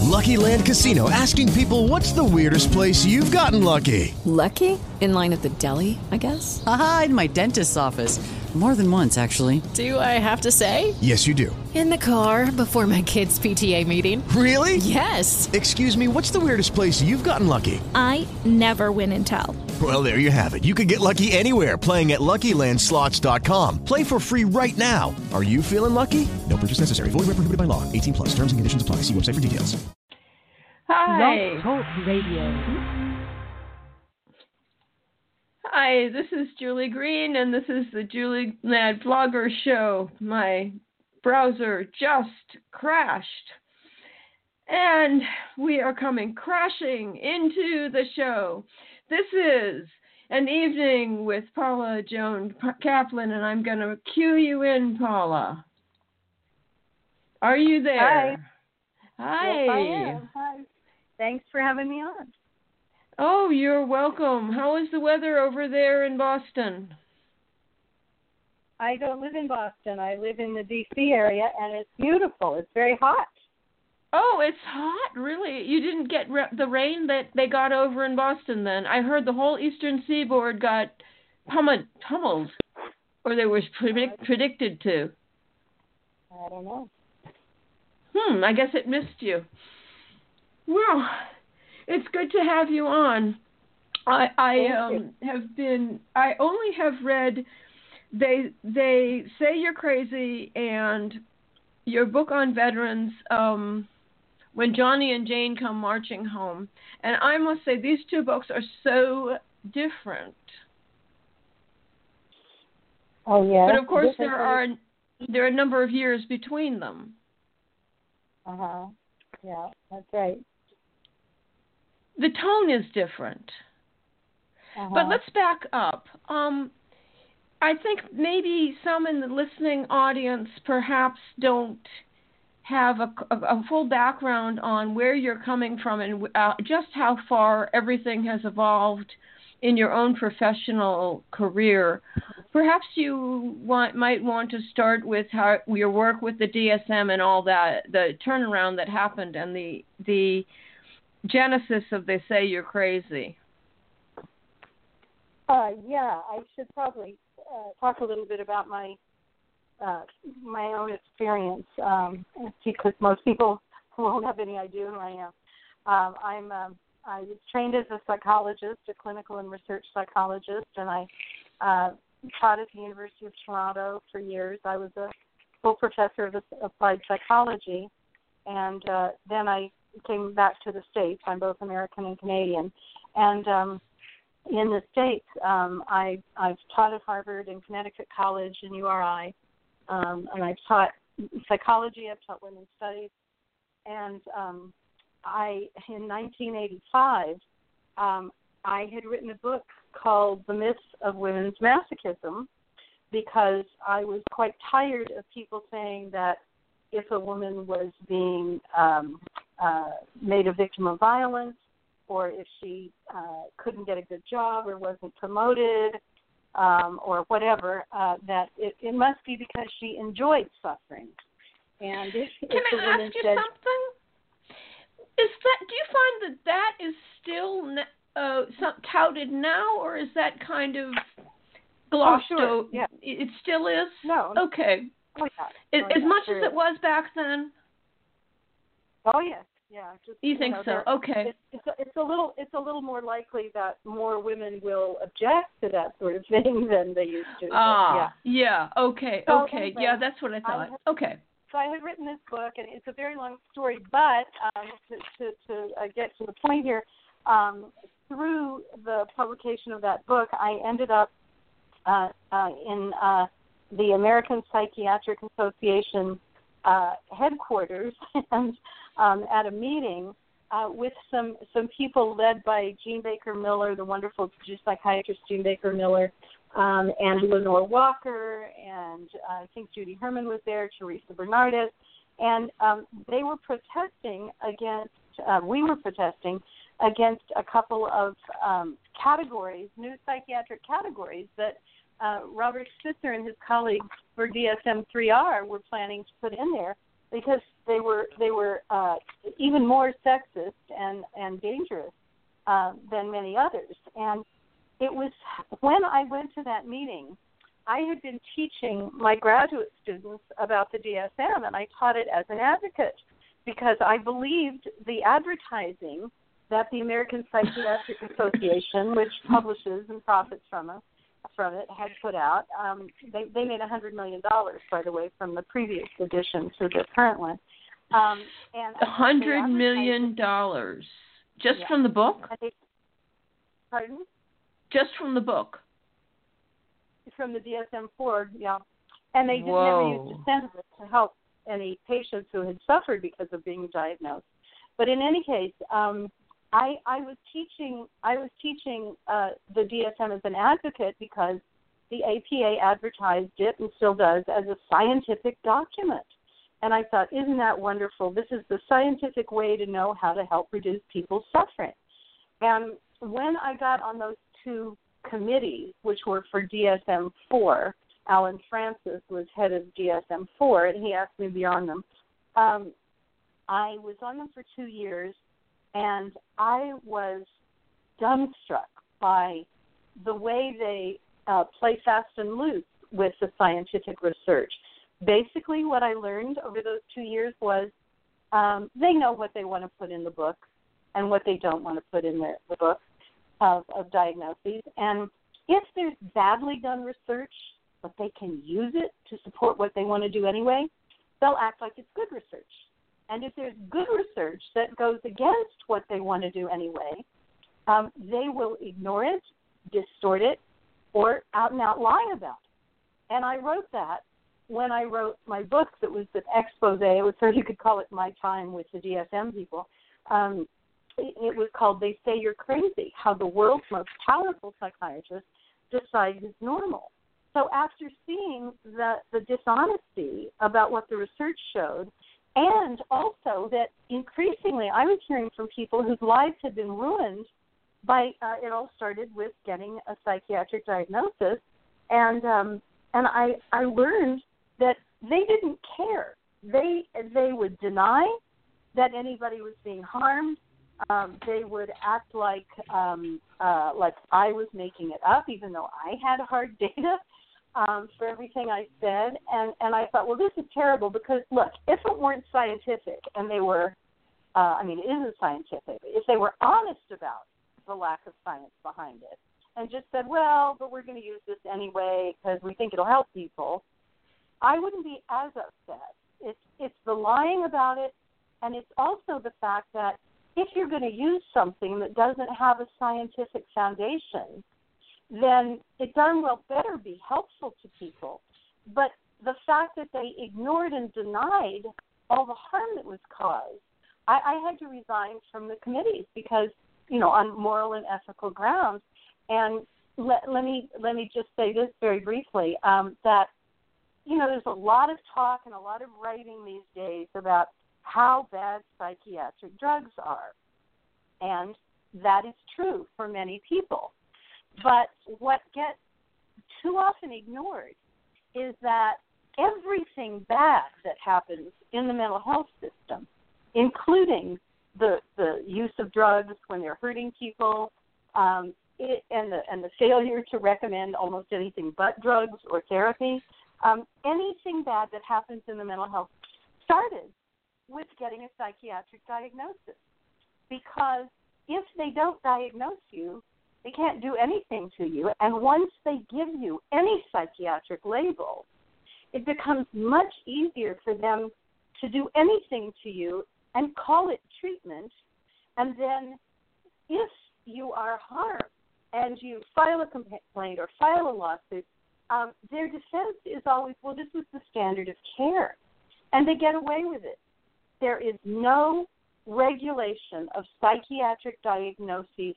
Lucky Land Casino, asking people, what's the weirdest place you've gotten lucky? Lucky? In line at the deli, I guess? Aha, in my dentist's office. More than once, actually. Do I have to say? Yes, you do. In the car before my kids' PTA meeting. Really? Yes. Excuse me, what's the weirdest place you've gotten lucky? I never win and tell. Well, there you have it. You can get lucky anywhere, playing at LuckyLandSlots.com. Play for free right now. Are you feeling lucky? No purchase necessary. Void where prohibited by law. 18 plus. Terms and conditions apply. See website for details. Hi. Blog Talk Radio. Hi, this is Julie Green, and this is the Julie Mad Vlogger Show. My browser just crashed, and we are coming crashing into the show. This is an evening with Paula Joan Kaplan, and I'm going to cue you in, Paula. Are you there? Hi. Hi. Yes, I am. Hi. Thanks for having me on. Oh, you're welcome. How is the weather over there in Boston? I don't live in Boston. I live in the D.C. area, and it's beautiful. It's very hot. Oh, it's hot, really? You didn't get the rain that they got over in Boston then? I heard the whole eastern seaboard got pummeled, or they were predicted to. I don't know. I guess it missed you. Well, it's good to have you on. I only have read They Say You're Crazy and your book on veterans, When Johnny and Jane Come Marching Home. And I must say, these two books are so different. Oh, yeah. But of course, there are a number of years between them. Uh-huh. Yeah, that's right. The tone is different. Uh-huh. But let's back up. I think maybe some in the listening audience perhaps don't have a full background on where you're coming from and just how far everything has evolved in your own professional career. Perhaps you might want to start with how your work with the DSM and all that, the turnaround that happened and the genesis of They Say You're Crazy. Yeah, I should probably talk a little bit about my own experience, because most people won't have any idea who I am. I was trained as a psychologist, a clinical and research psychologist, and I taught at the University of Toronto for years. I was a full professor of applied psychology, and then I came back to the States. I'm both American and Canadian, and in the States, I've taught at Harvard and Connecticut College and URI, and I've taught psychology, I've taught women's studies, and in 1985, I had written a book called The Myths of Women's Masochism, because I was quite tired of people saying that if a woman was being made a victim of violence, or if she couldn't get a good job or wasn't promoted, or whatever, that it must be because she enjoyed suffering. And if Can I ask you something? Do you find that is still touted now, or is that kind of glossed over? Oh, sure. Yeah. It still is? No. Okay. Oh, yeah. As much as it was back then? Oh, yes. Yeah. You think so? Okay. It's a little more likely that more women will object to that sort of thing than they used to. Yeah. Okay. So okay. anyway, Yeah, that's what I thought. Okay. So I had written this book, and it's a very long story, but to get to the point here, through the publication of that book, I ended up in the American Psychiatric Association headquarters and at a meeting with some people led by Jean Baker Miller, the wonderful psychiatrist Jean Baker Miller, and Lenore Walker, and I think Judy Herman was there, Teresa Bernardes, and they were protesting against, we were protesting against a couple of categories, new psychiatric categories that Robert Spitzer and his colleagues for DSM-3R were planning to put in there, because they were even more sexist and dangerous than many others. And it was when I went to that meeting, I had been teaching my graduate students about the DSM, and I taught it as an advocate because I believed the advertising that the American Psychiatric Association, which publishes and profits from it, had put out. They made $100 million, by the way, from the previous edition to the current one. And $100 million just from the book? Pardon? Just from the book. From the DSM-4, yeah. And they just never used to send it to help any patients who had suffered because of being diagnosed. But in any case, I was teaching the DSM as an advocate because the APA advertised it and still does as a scientific document. And I thought, isn't that wonderful? This is the scientific way to know how to help reduce people's suffering. And when I got on those two committees, which were for DSM-4, Alan Francis was head of DSM-4, and he asked me to be on them. I was on them for 2 years, and I was dumbstruck by the way they play fast and loose with the scientific research. Basically, what I learned over those 2 years was they know what they want to put in the book and what they don't want to put in the book of diagnoses. And if there's badly done research, but they can use it to support what they want to do anyway, they'll act like it's good research. And if there's good research that goes against what they want to do anyway, they will ignore it, distort it, or out and out lie about it. And I wrote that when I wrote my book that was an expose. It was, or you could call it My Time with the DSM people. It was called They Say You're Crazy, How the World's Most Powerful Psychiatrist Decides It's Normal. So after seeing the dishonesty about what the research showed, and also that increasingly I was hearing from people whose lives had been ruined by, it all started with getting a psychiatric diagnosis, and I learned that they didn't care. They would deny that anybody was being harmed. They would act like I was making it up, even though I had hard data for everything I said. And I thought, well, this is terrible because, look, if it weren't scientific, and they were, it isn't scientific, if they were honest about the lack of science behind it and just said, well, but we're going to use this anyway because we think it'll help people, I wouldn't be as upset. It's the lying about it, and it's also the fact that if you're going to use something that doesn't have a scientific foundation, then it darn well better be helpful to people. But the fact that they ignored and denied all the harm that was caused, I had to resign from the committees because, on moral and ethical grounds. And let me just say this very briefly, that, there's a lot of talk and a lot of writing these days about how bad psychiatric drugs are. And that is true for many people. But what gets too often ignored is that everything bad that happens in the mental health system, including the use of drugs when they're hurting people, and the failure to recommend almost anything but drugs or therapy, anything bad that happens in the mental health started with getting a psychiatric diagnosis. Because if they don't diagnose you, they can't do anything to you. And once they give you any psychiatric label, it becomes much easier for them to do anything to you and call it treatment. And then if you are harmed and you file a complaint or file a lawsuit, their defense is always, well, this was the standard of care. And they get away with it. There is no regulation of psychiatric diagnoses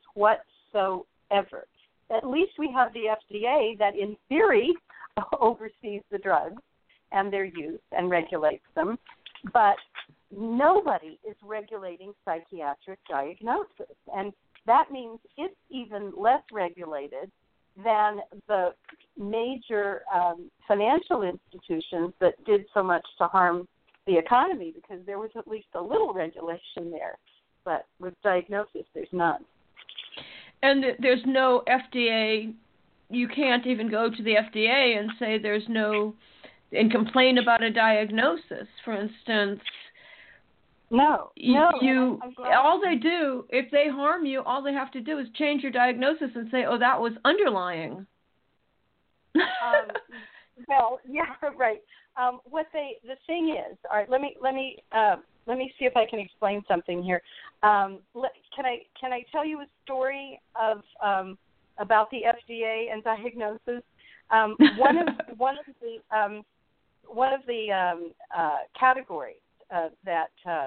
whatsoever. At least we have the FDA that in theory oversees the drugs and their use and regulates them, but nobody is regulating psychiatric diagnosis. And that means it's even less regulated than the major financial institutions that did so much to harm the economy because there was at least a little regulation there. But with diagnosis, there's none. And there's no FDA. You can't even go to the FDA and say there's no, and complain about a diagnosis, for instance. No. All they do, if they harm you, all they have to do is change your diagnosis and say, oh, that was underlying. Well, yeah, right. The thing is, all right. Let me see if I can explain something here. Can I tell you a story of about the FDA and diagnosis? One of the categories that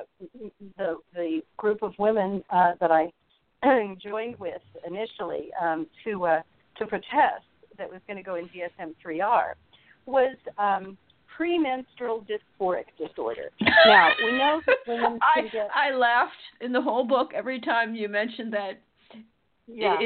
the group of women that I joined with initially to protest that was going to go in DSM-3R was premenstrual dysphoric disorder. Now, we know that women can get... I laughed in the whole book every time you mentioned that. Yeah.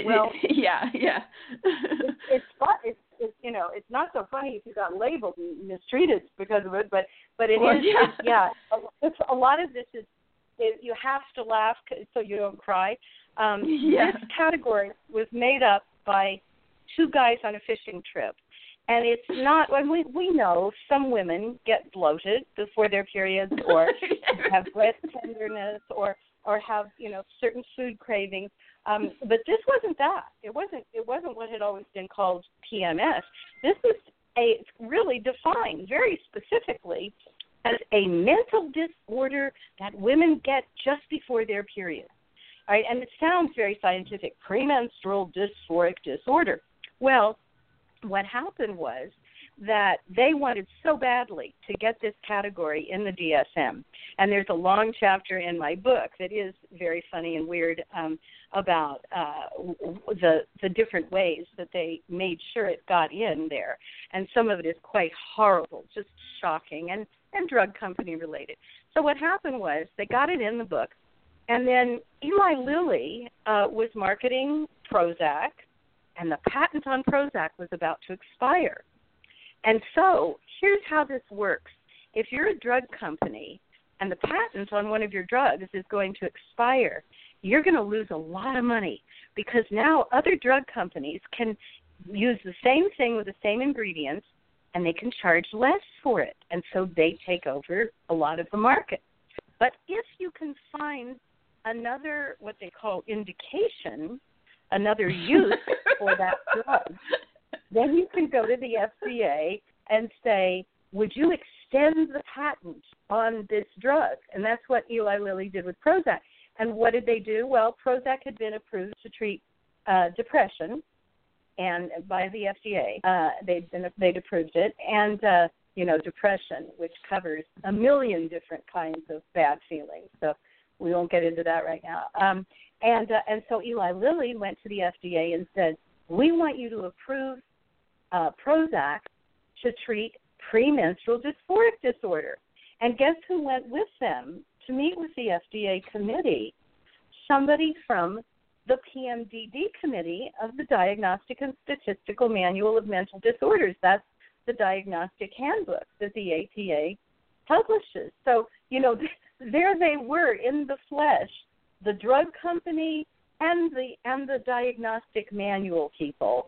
Yeah. It's fun. It's not so funny if you got labeled and mistreated because of it, but it is. Yeah. It's, a lot of this is you have to laugh so you don't cry. This category was made up by two guys on a fishing trip. And it's not, we know some women get bloated before their periods or have breast tenderness or have, certain food cravings. But this wasn't that. It wasn't what had always been called PMS. This is really defined very specifically as a mental disorder that women get just before their period. All right? And it sounds very scientific, premenstrual dysphoric disorder. Well, what happened was that they wanted so badly to get this category in the DSM. And there's a long chapter in my book that is very funny and weird about the different ways that they made sure it got in there. And some of it is quite horrible, just shocking, and drug company related. So what happened was they got it in the book, and then Eli Lilly was marketing Prozac, and the patent on Prozac was about to expire. And so here's how this works. If you're a drug company and the patent on one of your drugs is going to expire, you're going to lose a lot of money because now other drug companies can use the same thing with the same ingredients and they can charge less for it. And so they take over a lot of the market. But if you can find another, what they call indication, another use for that drug, then you can go to the FDA and say, would you extend the patent on this drug? And that's what Eli Lilly did with Prozac. And what did they do? Well, Prozac had been approved to treat depression, and by the FDA, they'd approved it, and depression, which covers a million different kinds of bad feelings. So we won't get into that right now. And so Eli Lilly went to the FDA and said, we want you to approve Prozac to treat premenstrual dysphoric disorder. And guess who went with them to meet with the FDA committee? Somebody from the PMDD committee of the Diagnostic and Statistical Manual of Mental Disorders. That's the diagnostic handbook that the APA publishes. So, there they were in the flesh, the drug company and the diagnostic manual people,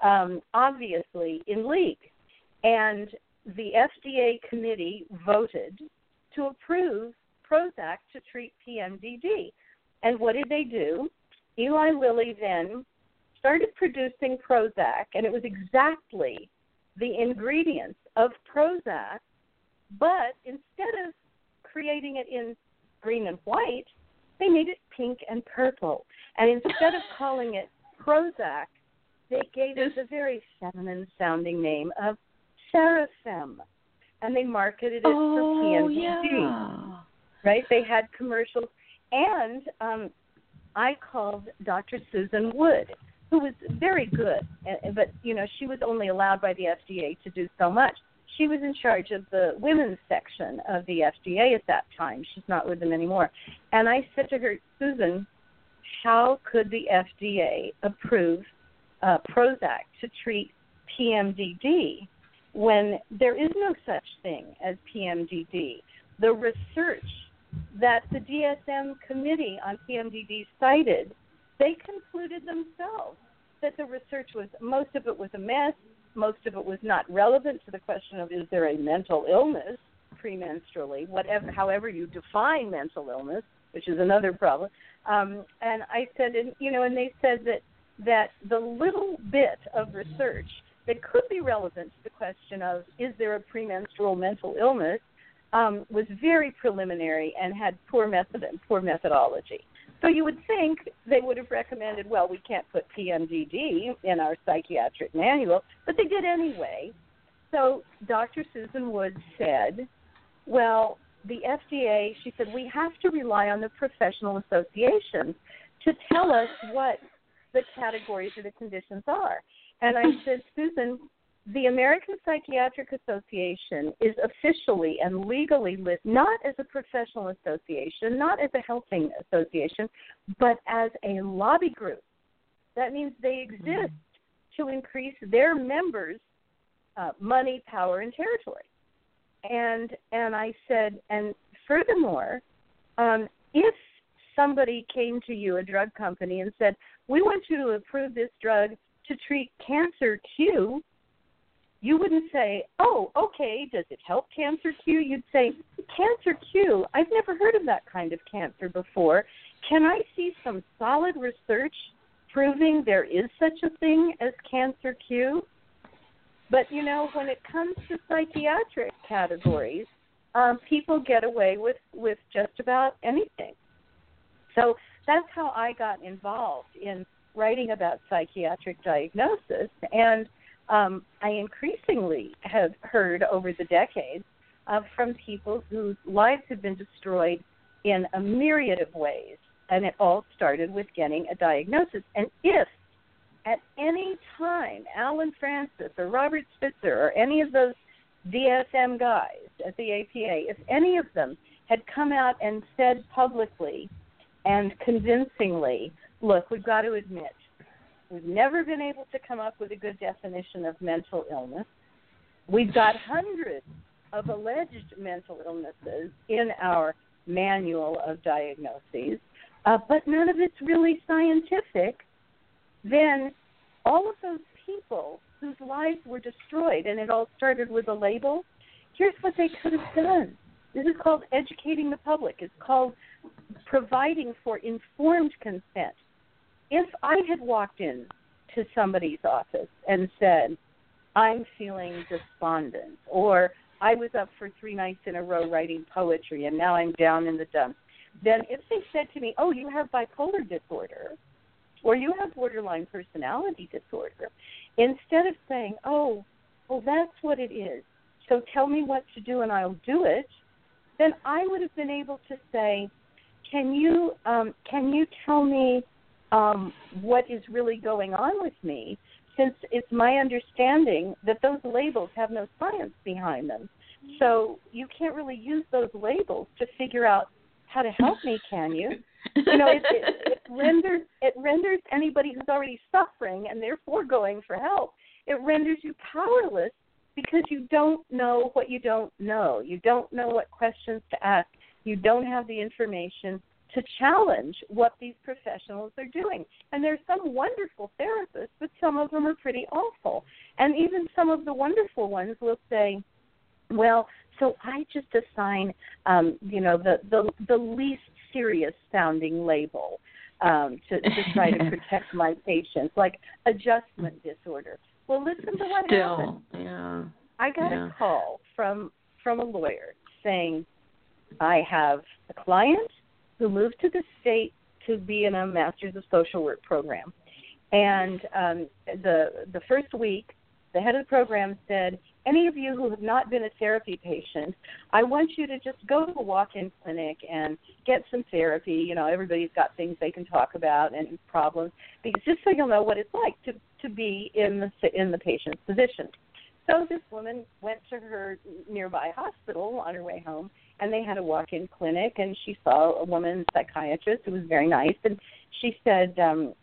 obviously in league. And the FDA committee voted to approve Prozac to treat PMDD. And what did they do? Eli Lilly then started producing Prozac, and it was exactly the ingredients of Prozac, but instead of creating it in green and white, they made it pink and purple. And instead of calling it Prozac, they gave it the very feminine-sounding name of Sarafem, and they marketed it for PMDD. Yeah. Right? They had commercials, and I called Dr. Susan Wood, who was very good, but she was only allowed by the FDA to do so much. She was in charge of the women's section of the FDA at that time. She's not with them anymore. And I said to her, Susan, how could the FDA approve Prozac to treat PMDD when there is no such thing as PMDD? the research that the DSM committee on PMDD cited, they concluded themselves that the research was, most of it was a mess, most of it was not relevant to the question of is there a mental illness premenstrually, whatever, however you define mental illness, which is another problem. And I said, and they said that the little bit of research that could be relevant to the question of is there a premenstrual mental illness was very preliminary and had poor methodology. So you would think they would have recommended, well, we can't put PMDD in our psychiatric manual, but they did anyway. So Dr. Susan Woods said, well, the FDA, she said, we have to rely on the professional associations to tell us what the categories or the conditions are. And I said, Susan, the American Psychiatric Association is officially and legally listed not as a professional association, not as a helping association, but as a lobby group. That means they exist to increase their members' money, power, and territory. And I said, and furthermore, if somebody came to you, a drug company, and said, we want you to approve this drug to treat cancer Q, you wouldn't say, oh, okay, does it help cancer Q? You'd say, cancer Q, I've never heard of that kind of cancer before. Can I see some solid research proving there is such a thing as cancer Q? But, when it comes to psychiatric categories, people get away with just about anything. So that's how I got involved in writing about psychiatric diagnosis. And I increasingly have heard over the decades from people whose lives have been destroyed in a myriad of ways. And it all started with getting a diagnosis. And if at any time Alan Francis or Robert Spitzer or any of those DSM guys at the APA, if any of them had come out and said publicly and convincingly, look, we've got to admit, we've never been able to come up with a good definition of mental illness. We've got hundreds of alleged mental illnesses in our manual of diagnoses, but none of it's really scientific. Then all of those people whose lives were destroyed, and it all started with a label, here's what they could have done. This is called educating the public. It's called providing for informed consent. If I had walked in to somebody's office and said, I'm feeling despondent, or I was up for 3 nights in a row writing poetry and now I'm down in the dumps, then if they said to me, oh, you have bipolar disorder, or you have borderline personality disorder, instead of saying, oh, well, that's what it is, so tell me what to do and I'll do it, then I would have been able to say, can you tell me what is really going on with me, since it's my understanding that those labels have no science behind them. So you can't really use those labels to figure out how to help me, can you? It renders anybody who's already suffering and therefore going for help, it renders you powerless because you don't know what you don't know. You don't know what questions to ask. You don't have the information to challenge what these professionals are doing. And there's some wonderful therapists, but some of them are pretty awful. And even some of the wonderful ones will say, well, so I just assign, the least serious sounding label to try to protect my patients, like adjustment disorder. Well, listen to what happened. Yeah. I got a call from a lawyer saying, I have a client who moved to the state to be in a Master's of Social Work program. And the first week, the head of the program said, any of you who have not been a therapy patient, I want you to just go to a walk-in clinic and get some therapy. Everybody's got things they can talk about and problems, because just so you'll know what it's like to be in the patient's position. So this woman went to her nearby hospital on her way home, and they had a walk-in clinic, and she saw a woman psychiatrist who was very nice, and she said,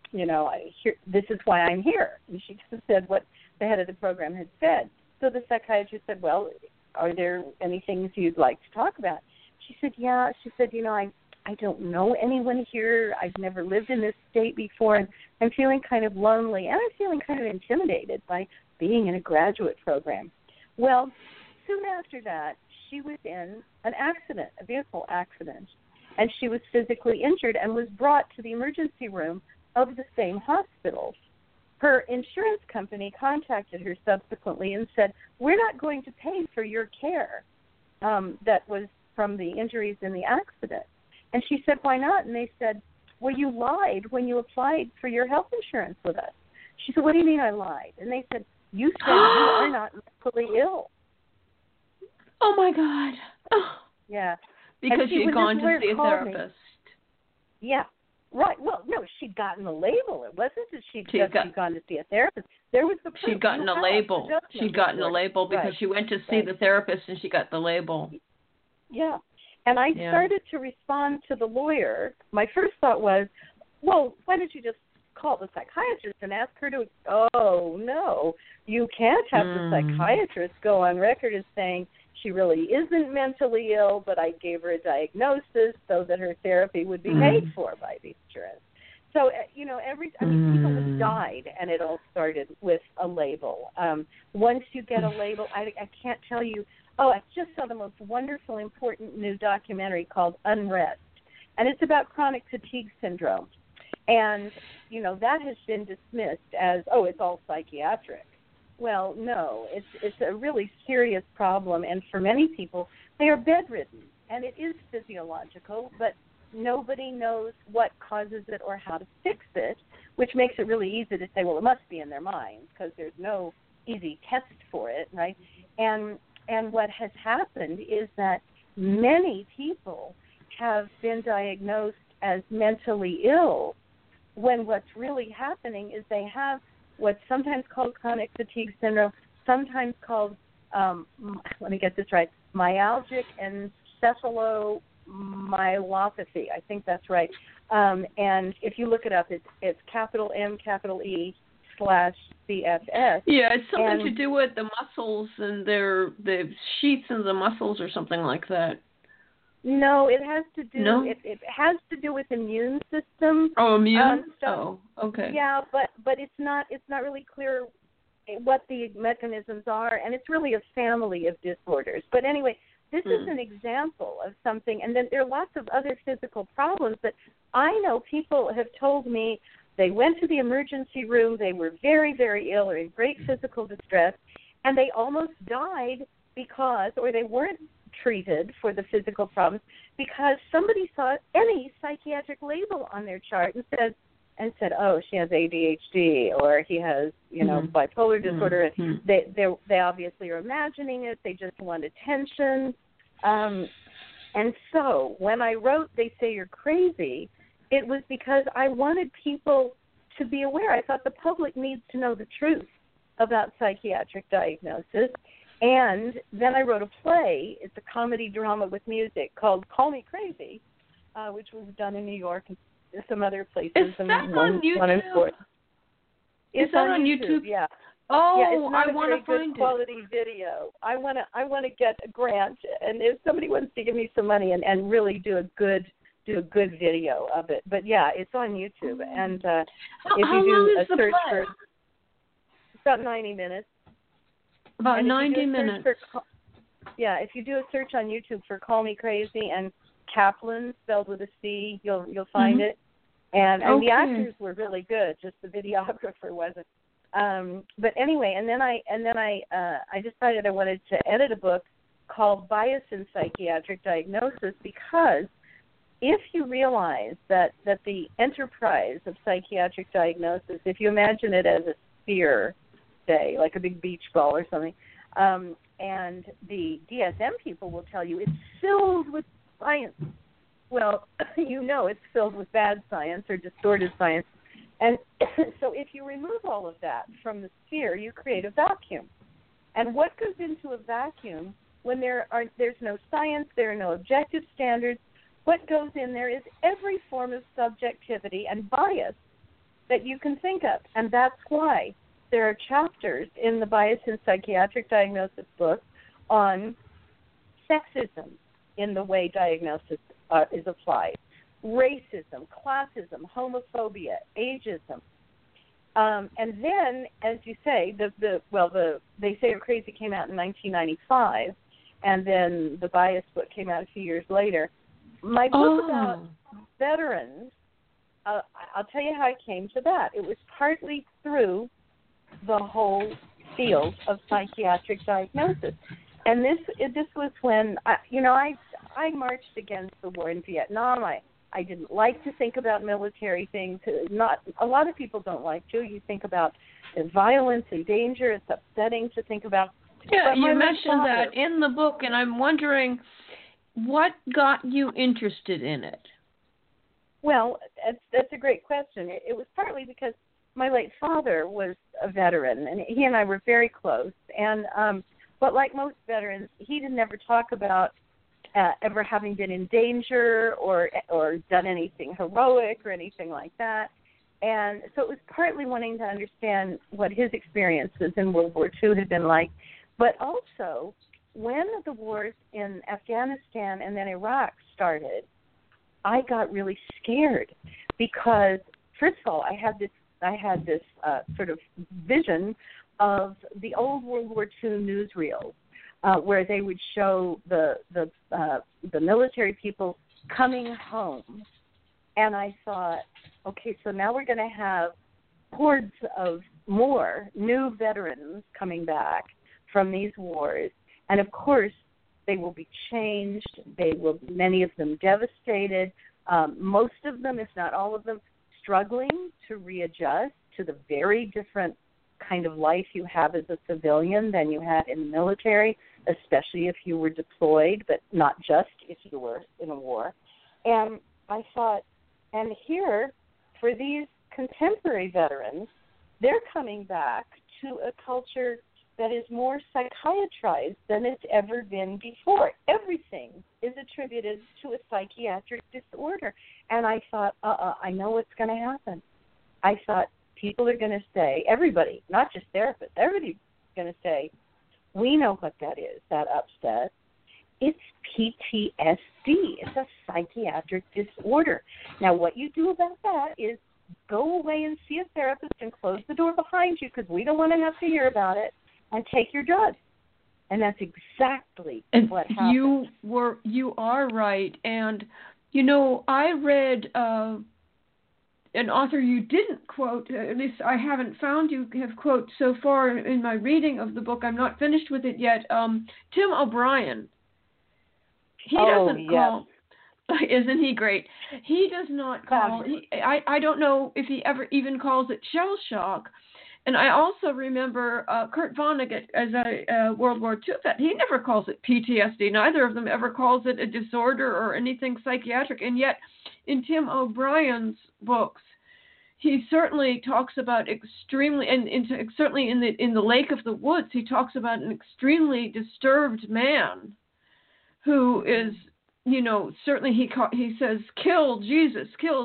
this is why I'm here. And she just said what the head of the program had said. So the psychiatrist said, well, are there any things you'd like to talk about? she said, yeah. She said, I don't know anyone here. I've never lived in this state before, and I'm feeling kind of lonely, and I'm feeling kind of intimidated by being in a graduate program. Well, soon after that, she was in an accident, a vehicle accident, and she was physically injured and was brought to the emergency room of the same hospital. Her insurance company contacted her subsequently and said, we're not going to pay for your care that was from the injuries in the accident. And she said, why not? And they said, well, you lied when you applied for your health insurance with us. She said, what do you mean I lied? And they said, you said you are not mentally ill. Oh, my God. Yeah. Because she had gone to see a therapist. Yeah. Right. Well, no, she'd gotten a label. It wasn't that she'd gone to see a therapist. There was the proof. She'd gotten a label. She'd gotten a label because she went to see the therapist and she got the label. Yeah. And I started to respond to the lawyer. My first thought was, well, why don't you just call the psychiatrist and ask her to, oh, no, you can't have the psychiatrist go on record as saying she really isn't mentally ill, but I gave her a diagnosis so that her therapy would be paid for by the insurance. So, people have died, and it all started with a label. Once you get a label, I can't tell you. Oh, I just saw the most wonderful, important new documentary called Unrest, and it's about chronic fatigue syndrome. And, that has been dismissed as, oh, it's all psychiatric. Well, no, it's a really serious problem, and for many people, they are bedridden, and it is physiological, but nobody knows what causes it or how to fix it, which makes it really easy to say, well, it must be in their minds, because there's no easy test for it, right? And what has happened is that many people have been diagnosed as mentally ill when what's really happening is they have what's sometimes called chronic fatigue syndrome, sometimes called, let me get this right, myalgic encephalomyelopathy. I think that's right. And if you look it up, it's capital M, capital E, /CFS. Yeah, it's something to do with the muscles and the sheaths in the muscles or something like that. No, it has to do. No? It has to do with immune system. Oh, immune. Stuff. Oh, okay. Yeah, but it's not really clear what the mechanisms are, and it's really a family of disorders. But anyway, this is an example of something, and then there are lots of other physical problems that I know people have told me. They went to the emergency room. They were very, very ill or in great physical distress, and they almost died because, or they weren't treated for the physical problems because somebody saw any psychiatric label on their chart and said, oh, she has ADHD or he has, bipolar disorder. They obviously are imagining it. They just want attention. And so when I wrote They Say You're Crazy, it was because I wanted people to be aware. I thought the public needs to know the truth about psychiatric diagnosis. And then I wrote a play. It's a comedy drama with music called Call Me Crazy, which was done in New York and some other places. Is that on YouTube? It's on YouTube. Yeah. Oh, yeah, it's not I want to find good quality video. I want to get a grant, and if somebody wants to give me some money and really do a good video of it. But yeah, it's on YouTube, and if you do a search for, it's about 90 minutes. About 90 minutes. If you do a search on YouTube for Call Me Crazy and Kaplan spelled with a C, you'll find it. And the actors were really good, just the videographer wasn't. But anyway, and then I decided I wanted to edit a book called Bias in Psychiatric Diagnosis, because if you realize that the enterprise of psychiatric diagnosis, if you imagine it as a sphere, say, like a big beach ball or something, and the DSM people will tell you it's filled with science. Well, it's filled with bad science or distorted science. And so if you remove all of that from the sphere, you create a vacuum. And what goes into a vacuum when there's no science, there are no objective standards? What goes in there is every form of subjectivity and bias that you can think of. And that's why there are chapters in the Bias in Psychiatric Diagnosis book on sexism in the way diagnosis is applied. Racism, classism, homophobia, ageism. And then, as you say, They Say You're Crazy came out in 1995, and then the Bias book came out a few years later. My book about veterans, I'll tell you how I came to that. It was partly through the whole field of psychiatric diagnosis. And this was when, I marched against the war in Vietnam. I didn't like to think about military things. Not a lot of people don't like to. You think about violence and danger. It's upsetting to think about. Yeah, you mentioned that in the book, and I'm wondering what got you interested in it. Well, that's a great question. It was partly because my late father was a veteran, and he and I were very close. And but like most veterans, he didn't ever talk about ever having been in danger or done anything heroic or anything like that. And so it was partly wanting to understand what his experiences in World War II had been like. But also, when the wars in Afghanistan and then Iraq started, I got really scared because, first of all, I had this sort of vision of the old World War II newsreels, where they would show the military people coming home, and I thought, okay, so now we're going to have hordes of more new veterans coming back from these wars, and of course they will be changed. Many of them devastated. Most of them, if not all of them, struggling to readjust to the very different kind of life you have as a civilian than you had in the military, especially if you were deployed, but not just if you were in a war. And I thought, and here, for these contemporary veterans, they're coming back to a culture that is more psychiatrized than it's ever been before. Everything is attributed to a psychiatric disorder. And I thought, I know what's going to happen. I thought people are going to say, everybody, not just therapists, everybody's going to say, we know what that is, that upset. It's PTSD. It's a psychiatric disorder. Now, what you do about that is go away and see a therapist and close the door behind you because we don't want to have to hear about it, and take your drugs. And that's exactly what happened. You are right. And, I read an author you didn't quote, at least I haven't found you have quote so far in my reading of the book. I'm not finished with it yet. Tim O'Brien. He doesn't call. Isn't he great? He does not call. I don't know if he ever even calls it shell shock. And I also remember Kurt Vonnegut as a World War II vet. He never calls it PTSD. Neither of them ever calls it a disorder or anything psychiatric. And yet, in Tim O'Brien's books, he certainly talks about extremely, and certainly in the Lake of the Woods, he talks about an extremely disturbed man who is, certainly he says, kill Jesus,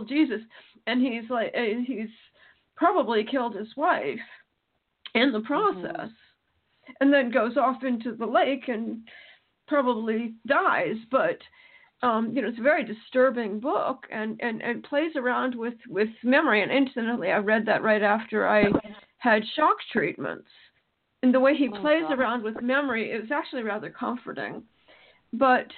and he's probably killed his wife in the process, and then goes off into the lake and probably dies. But it's a very disturbing book, and plays around with memory. And incidentally, I read that right after I had shock treatments, and the way he plays around with memory is actually rather comforting. But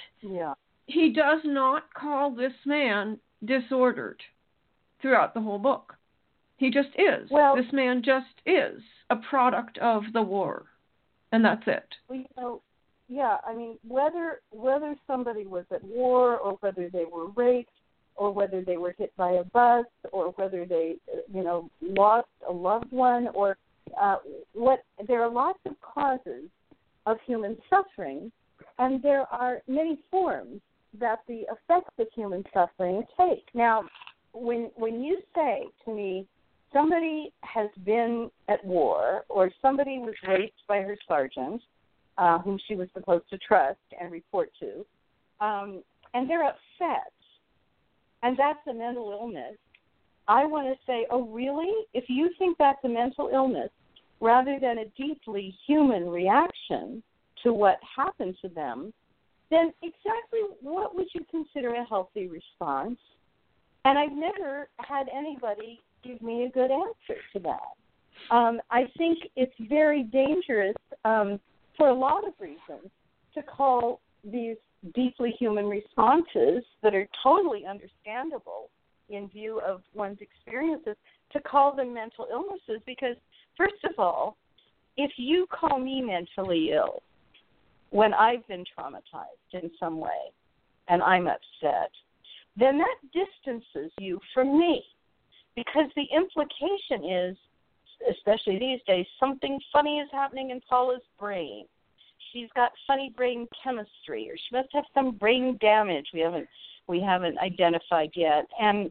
he does not call this man disordered throughout the whole book. He just is. Well, this man just is a product of the war, and that's it. Well, I mean, whether somebody was at war, or whether they were raped, or whether they were hit by a bus, or whether they, lost a loved one, or there are lots of causes of human suffering, and there are many forms that the effects of human suffering take. Now, when you say to me, somebody has been at war, or somebody was raped by her sergeant, whom she was supposed to trust and report to, and they're upset, and that's a mental illness, I want to say, oh, really? If you think that's a mental illness, rather than a deeply human reaction to what happened to them, then exactly what would you consider a healthy response? And I've never had anybody give me a good answer to that. I think it's very dangerous for a lot of reasons to call these deeply human responses that are totally understandable in view of one's experiences, to call them mental illnesses, because, first of all, if you call me mentally ill when I've been traumatized in some way and I'm upset, then that distances you from me, because the implication is, especially these days, something funny is happening in Paula's brain. She's got funny brain chemistry, or she must have some brain damage we haven't identified yet. And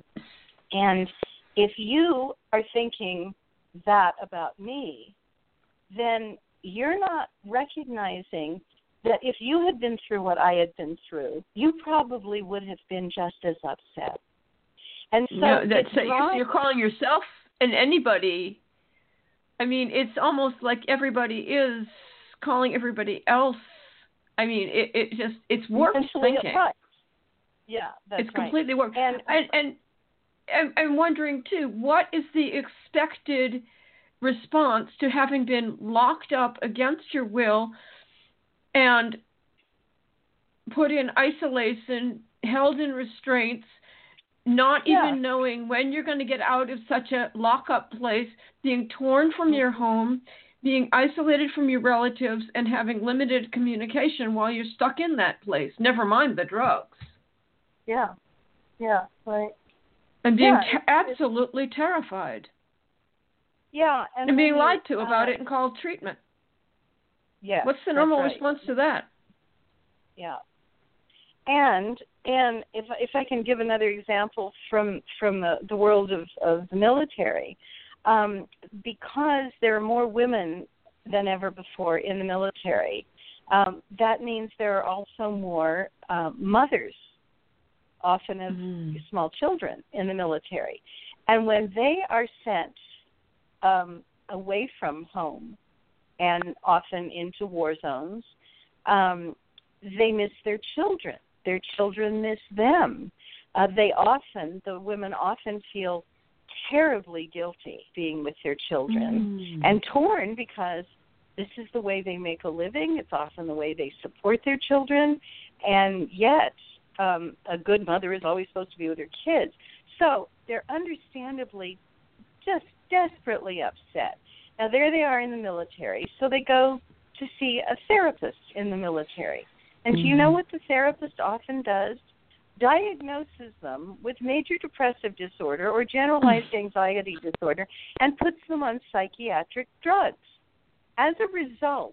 if you are thinking that about me, then you're not recognizing that if you had been through what I had been through, you probably would have been just as upset. And so you're calling yourself and anybody. I mean, it's almost like everybody is calling everybody else. I mean, it's warped thinking. Apart. Yeah, that's it's completely warped. And I'm wondering too, what is the expected response to having been locked up against your will and put in isolation, held in restraints, not even knowing when you're going to get out of such a lock-up place, being torn from your home, being isolated from your relatives, and having limited communication while you're stuck in that place, never mind the drugs. Yeah, right. And being absolutely terrified. Yeah. And being lied to about it and called treatment. Yeah. What's the normal response to that? Yeah. And if I can give another example from the world of the military, because there are more women than ever before in the military, that means there are also more mothers, often of small children, in the military. And when they are sent away from home and often into war zones, they miss their children. Their children miss them. The women often feel terribly guilty being with their children and torn, because this is the way they make a living. It's often the way they support their children. And yet, a good mother is always supposed to be with her kids. So they're understandably just desperately upset. Now, there they are in the military, so they go to see a therapist in the military. And do you know what the therapist often does? Diagnoses them with major depressive disorder or generalized anxiety disorder and puts them on psychiatric drugs. As a result,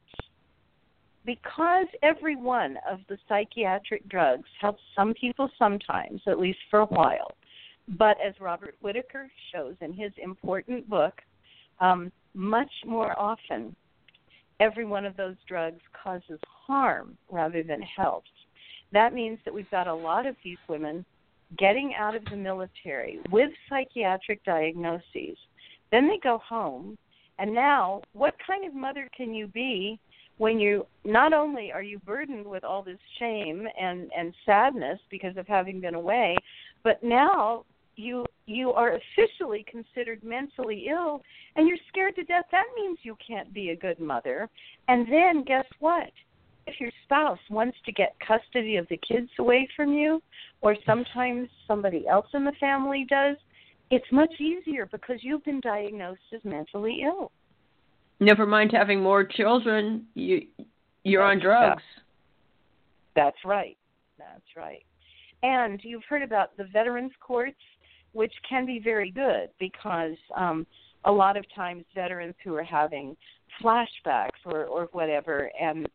because every one of the psychiatric drugs helps some people sometimes, at least for a while, but as Robert Whitaker shows in his important book, much more often, every one of those drugs causes harm rather than helps. That means that we've got a lot of these women getting out of the military with psychiatric diagnoses. Then they go home, and now what kind of mother can you be when you not only are you burdened with all this shame and sadness because of having been away, but now you are officially considered mentally ill, and you're scared to death. That means you can't be a good mother. And then guess what? If your spouse wants to get custody of the kids away from you, or sometimes somebody else in the family does, it's much easier because you've been diagnosed as mentally ill. Never mind having more children, you're on drugs. That's right. And you've heard about the veterans courts, which can be very good because a lot of times veterans who are having flashbacks or whatever and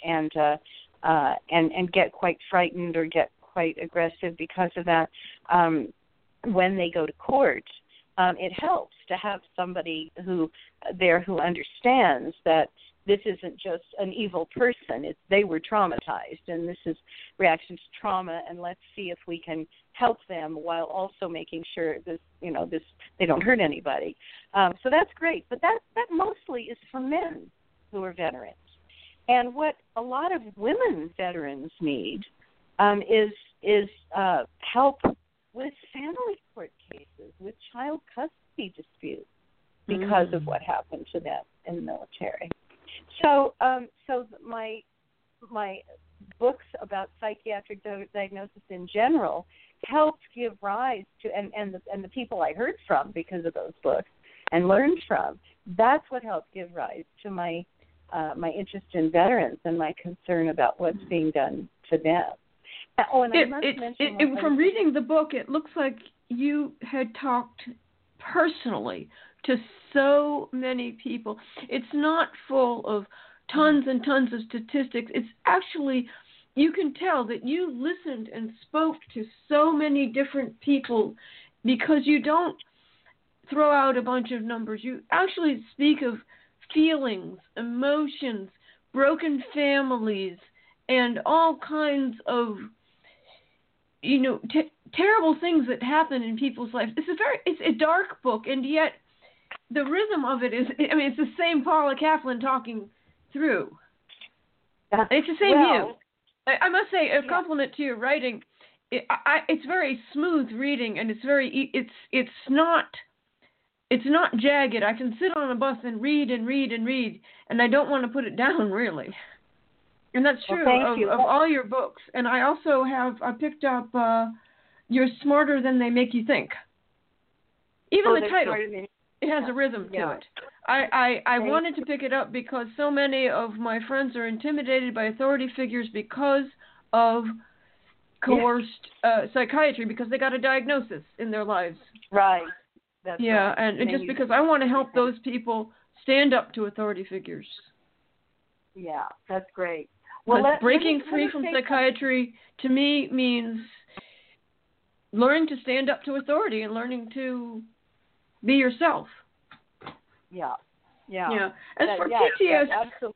get quite frightened or get quite aggressive because of that, when they go to court, it helps to have somebody who understands that this isn't just an evil person. They were traumatized, and this is reaction to trauma, and let's see if we can help them while also making sure they don't hurt anybody. So that's great, but that mostly is for men who are veterans. And what a lot of women veterans need is help with family court cases, with child custody disputes because of what happened to them in the military. So my books about psychiatric diagnosis in general helped give rise to, and the people I heard from because of those books and learned from, that's what helped give rise to my interest in veterans and my concern about what's being done to them. Oh, and I must mention from reading the book, it looks like you had talked personally to so many people. It's not full of tons and tons of statistics. It's actually, you can tell that you listened and spoke to so many different people because you don't throw out a bunch of numbers. You actually speak of feelings, emotions, broken families, and all kinds of, terrible things that happen in people's lives. It's a dark book, and yet the rhythm of it is, it's the same Paula Kaplan talking through. It's the same you. I must say, a compliment to your writing. It's very smooth reading, and it's not jagged. I can sit on a bus and read, and I don't want to put it down, really. And that's true of all your books. And I also I picked up You're Smarter Than They Make You Think. Even the title, it has a rhythm to it. I wanted to pick it up because so many of my friends are intimidated by authority figures because of coerced psychiatry, because they got a diagnosis in their lives. Right. That's right. And just because I want to help those people stand up to authority figures. Yeah, that's great. Well, breaking free from psychiatry to me means learning to stand up to authority and learning to be yourself. Yeah. As for PTSD,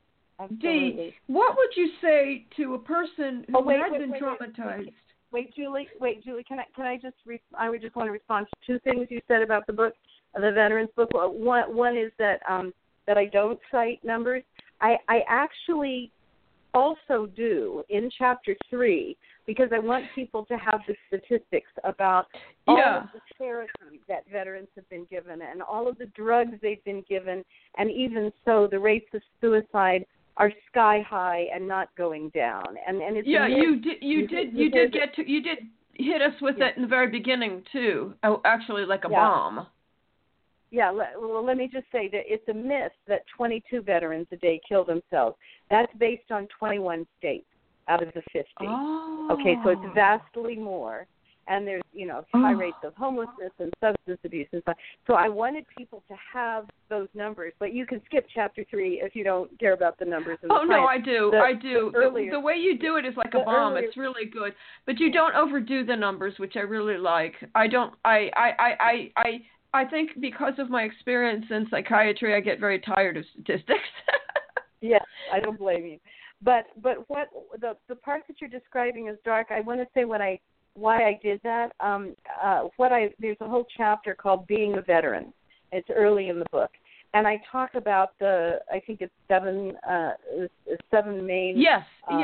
what would you say to a person who had been traumatized? Wait, Julie. Can I just? I would just want to respond to two things you said about the book, the veterans book. One is that that I don't cite numbers. I actually also do in chapter 3 because I want people to have the statistics about all of the therapy that veterans have been given and all of the drugs they've been given, and even so, the rates of suicide are sky high and not going down. And it's you did hit us with it in the very beginning too. Actually, like a bomb. Yeah, well, let me just say that it's a myth that 22 veterans a day kill themselves. That's based on 21 states out of the 50. Oh. Okay, so it's vastly more. And there's, high rates of homelessness and substance abuse and stuff. So I wanted people to have those numbers, but you can skip chapter 3 if you don't care about the numbers. And no, I do. The way you do it is like a bomb. It's really good, but you don't overdo the numbers, which I really like. I think because of my experience in psychiatry, I get very tired of statistics. Yes, I don't blame you. But what the part that you're describing is dark. I want to say why I did that. There's a whole chapter called Being a Veteran. It's early in the book, and I talk about the seven main. Yes,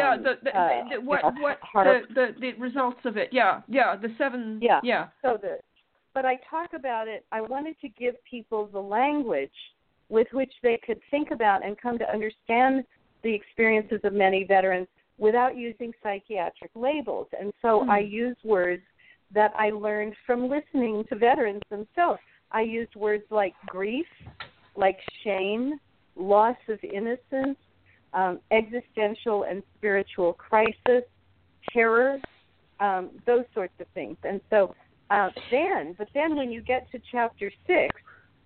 the results of it. The seven. Yeah. But I talk about it. I wanted to give people the language with which they could think about and come to understand the experiences of many veterans without using psychiatric labels. And so I use words that I learned from listening to veterans themselves. I used words like grief, like shame, loss of innocence, existential and spiritual crisis, terror, those sorts of things. And so then when you get to chapter 6,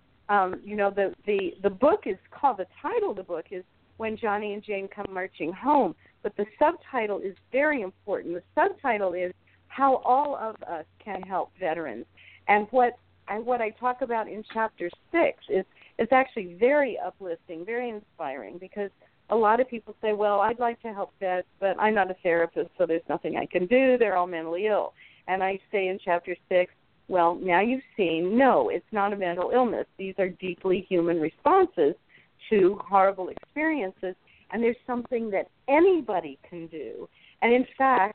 the book is called, the title of the book is When Johnny and Jane Come Marching Home, but the subtitle is very important. The subtitle is How All of Us Can Help Veterans. And what I talk about in chapter 6 is actually very uplifting, very inspiring, because a lot of people say, well, I'd like to help vets, but I'm not a therapist, so there's nothing I can do. They're all mentally ill. And I say in chapter 6, well, now you've seen, no, it's not a mental illness. These are deeply human responses to horrible experiences, and there's something that anybody can do. And in fact,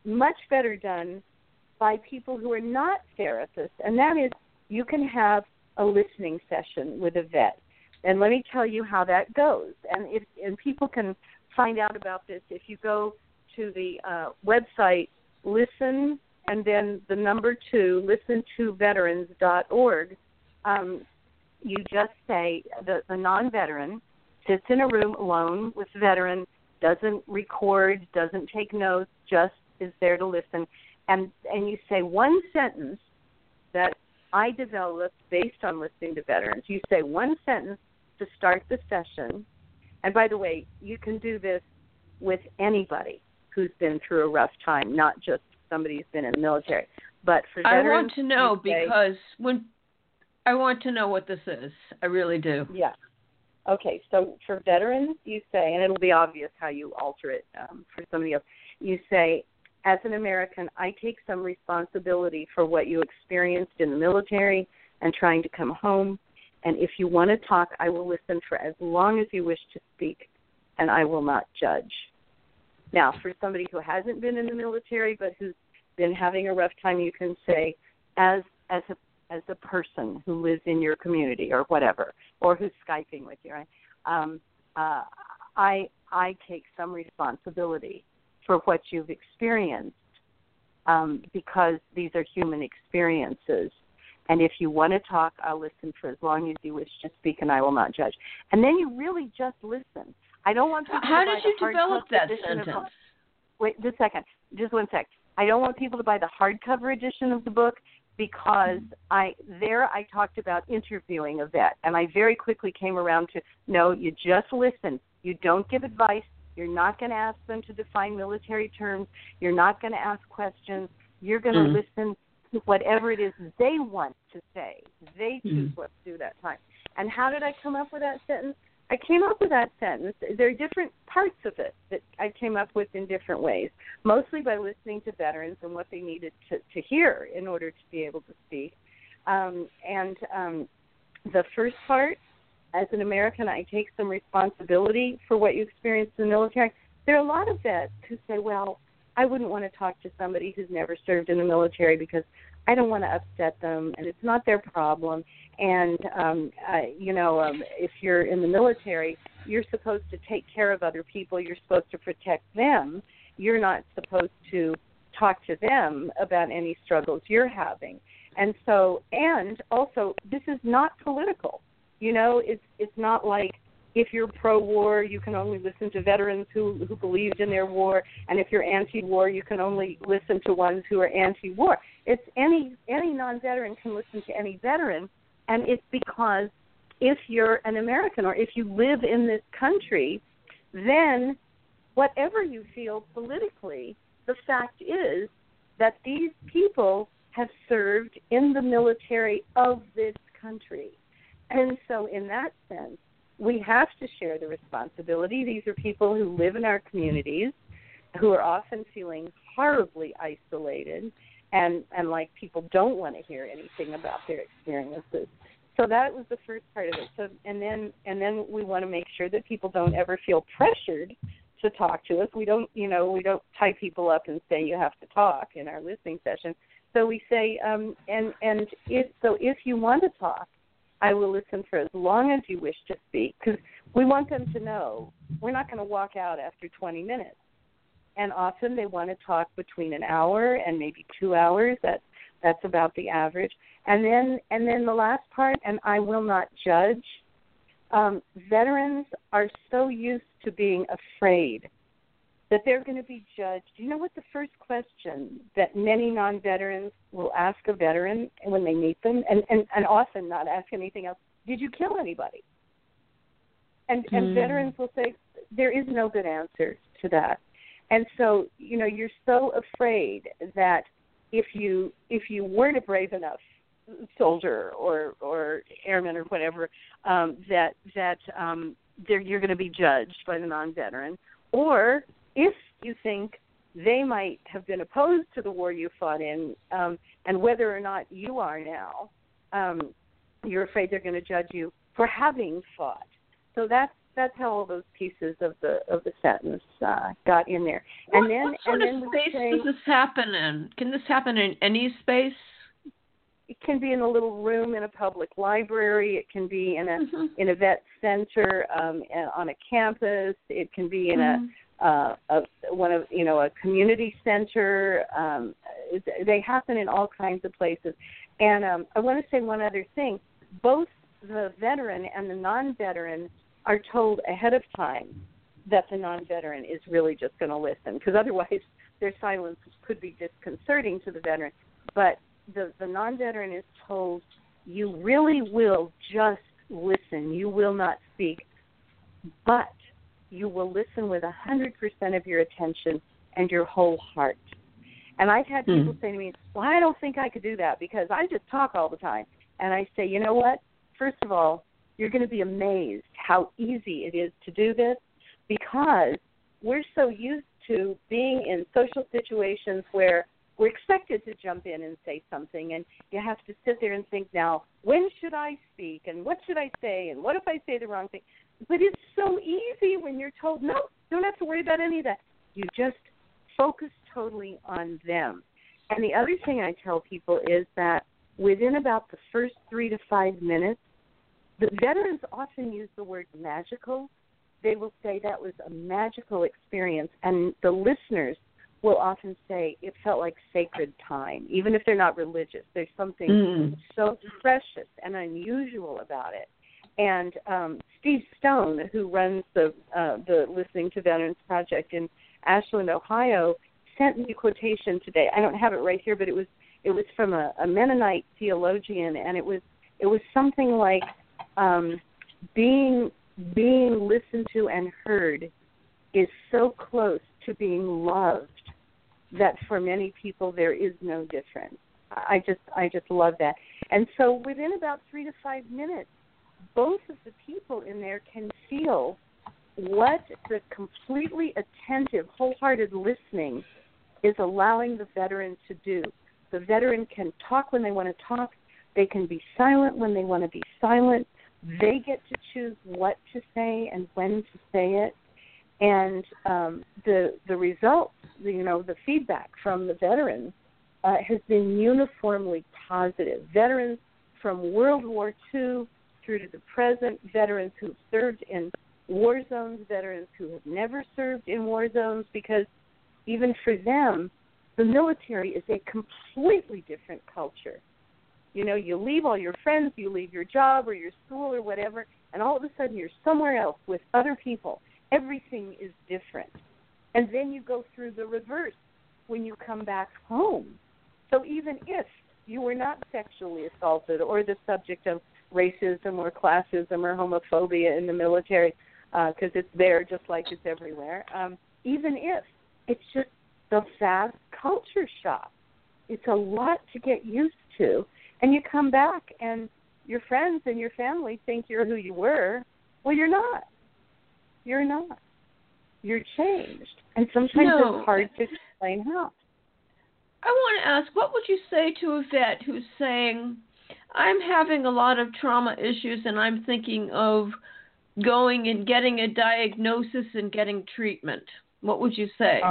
much better done by people who are not therapists, and that is you can have a listening session with a vet. And let me tell you how that goes. And people can find out about this if you go to the website listen and then the number 2, listentoveterans.org. You just say the non-veteran sits in a room alone with the veteran, doesn't record, doesn't take notes, just is there to listen. And you say one sentence that I developed based on listening to veterans. You say one sentence to start the session. And by the way, you can do this with anybody who's been through a rough time, not just somebody who's been in the military. But for veterans, I want to know because I want to know what this is. I really do. Yeah. Okay, so for veterans, you say, and it'll be obvious how you alter it for somebody else, you say, as an American, I take some responsibility for what you experienced in the military and trying to come home. And if you want to talk, I will listen for as long as you wish to speak, and I will not judge. Now, for somebody who hasn't been in the military but who's been having a rough time, you can say, as a person who lives in your community or whatever, or who's Skyping with you, right? I take some responsibility for what you've experienced because these are human experiences. And if you want to talk, I'll listen for as long as you wish to speak, and I will not judge. And then you really just listen. I don't want people How to buy did you the develop hardcover that edition sentence? Wait, just a second. Just one sec. I don't want people to buy the hardcover edition of the book because I talked about interviewing a vet, and I very quickly came around to, no, you just listen. You don't give advice. You're not going to ask them to define military terms. You're not going to ask questions. You're going to listen to whatever it is they want to say. They choose what to do that time. And how did I come up with that sentence? I came up with that sentence. There are different parts of it that I came up with in different ways, mostly by listening to veterans and what they needed to hear in order to be able to speak. The first part, as an American, I take some responsibility for what you experienced in the military. There are a lot of vets who say, well, I wouldn't want to talk to somebody who's never served in the military because I don't want to upset them, and it's not their problem. And, if you're in the military, you're supposed to take care of other people. You're supposed to protect them. You're not supposed to talk to them about any struggles you're having. And also, this is not political. It's not like if you're pro-war, you can only listen to veterans who believed in their war, and if you're anti-war, you can only listen to ones who are anti-war. It's any non-veteran can listen to any veteran, and it's because if you're an American or if you live in this country, then whatever you feel politically, the fact is that these people have served in the military of this country. And so in that sense, we have to share the responsibility. These are people who live in our communities, who are often feeling horribly isolated, and like people don't want to hear anything about their experiences. So that was the first part of it. So and then we want to make sure that people don't ever feel pressured to talk to us. We don't tie people up and say you have to talk in our listening session. So we say if you want to talk, I will listen for as long as you wish to speak, because we want them to know we're not going to walk out after 20 minutes. And often they want to talk between an hour and maybe 2 hours. That's about the average. And then the last part, and I will not judge. Veterans are so used to being afraid that they're going to be judged. Do you know what the first question that many non-veterans will ask a veteran when they meet them, and often not ask anything else, did you kill anybody? And veterans will say, there is no good answer to that. And so, you're so afraid that if you weren't a brave enough soldier or airman or whatever, that you're going to be judged by the non-veteran, or if you think they might have been opposed to the war you fought in, and whether or not you are now, you're afraid they're going to judge you for having fought. So that's that's how all those pieces of the sentence got in there. And what sort of space does this happen in? Can this happen in any space? It can be in a little room in a public library. It can be in a vet center on a campus. It can be in a community center. They happen in all kinds of places. And I want to say one other thing. Both the veteran and the non-veteran are told ahead of time that the non-veteran is really just going to listen, because otherwise their silence could be disconcerting to the veteran. But the non-veteran is told, you really will just listen. You will not speak, but you will listen with 100% of your attention and your whole heart. And I've had people say to me, well, I don't think I could do that because I just talk all the time. And I say, you know what? First of all, you're going to be amazed how easy it is to do this, because we're so used to being in social situations where we're expected to jump in and say something, and you have to sit there and think, now, when should I speak, and what should I say, and what if I say the wrong thing? But it's so easy when you're told, no, don't have to worry about any of that. You just focus totally on them. And the other thing I tell people is that within about the first 3 to 5 minutes, the veterans often use the word magical. They will say that was a magical experience, and the listeners will often say it felt like sacred time, even if they're not religious. There's something so precious and unusual about it. And Steve Stone, who runs the Listening to Veterans Project in Ashland, Ohio, sent me a quotation today. I don't have it right here, but it was from a Mennonite theologian, and it was something like being listened to and heard is so close to being loved that for many people there is no difference. I just love that. And so within about 3 to 5 minutes, both of the people in there can feel what the completely attentive, wholehearted listening is allowing the veteran to do. The veteran can talk when they want to talk. They can be silent when they want to be silent. They get to choose what to say and when to say it. And the results, the feedback from the veterans has been uniformly positive. Veterans from World War II through to the present, veterans who've served in war zones, veterans who have never served in war zones, because even for them, the military is a completely different culture. You leave all your friends, you leave your job or your school or whatever, and all of a sudden you're somewhere else with other people. Everything is different. And then you go through the reverse when you come back home. So even if you were not sexually assaulted or the subject of racism or classism or homophobia in the military, because it's there just like it's everywhere, even if it's just the vast culture shock. It's a lot to get used to. And you come back and your friends and your family think you're who you were. Well, you're not. You're not. You're changed. And sometimes it's hard to explain how. I want to ask, what would you say to a vet who's saying, I'm having a lot of trauma issues and I'm thinking of going and getting a diagnosis and getting treatment? What would you say?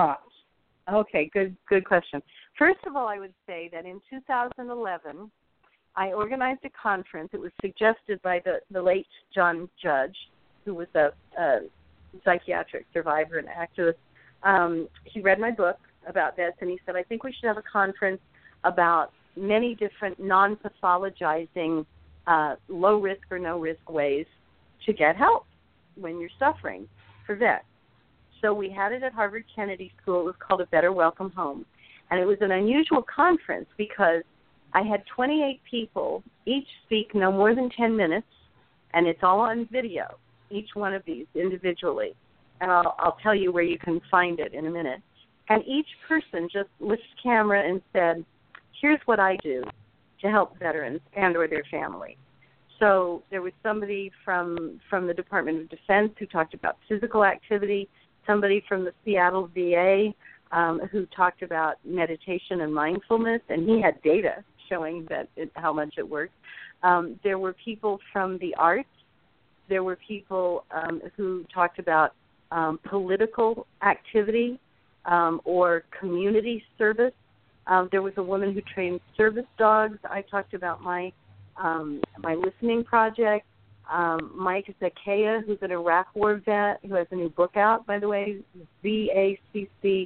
Okay, good question. First of all, I would say that in 2011, I organized a conference. It was suggested by the late John Judge, who was a psychiatric survivor and activist. He read my book about this, and he said, I think we should have a conference about many different non-pathologizing, low-risk or no-risk ways to get help when you're suffering for vets. So we had it at Harvard Kennedy School. It was called A Better Welcome Home. And it was an unusual conference because I had 28 people, each speak no more than 10 minutes, and it's all on video, each one of these individually. And I'll tell you where you can find it in a minute. And each person just lifted the camera and said, here's what I do to help veterans and or their family. So there was somebody from the Department of Defense who talked about physical activity, somebody from the Seattle VA who talked about meditation and mindfulness, and he had data showing how much it worked. There were people from the arts. There were people who talked about political activity or community service. There was a woman who trained service dogs. I talked about my listening project. Mike Zakea, who's an Iraq War vet, who has a new book out, by the way, Zaccchea,